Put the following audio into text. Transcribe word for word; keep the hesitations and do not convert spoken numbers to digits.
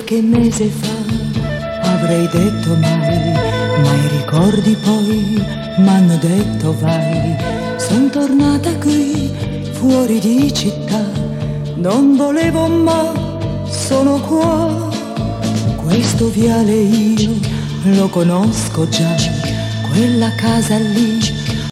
qualche mese fa avrei detto mai, ma i ricordi poi m'hanno detto vai. Son tornata qui, fuori di città, non volevo ma sono qua. Questo viale io lo conosco già, quella casa lì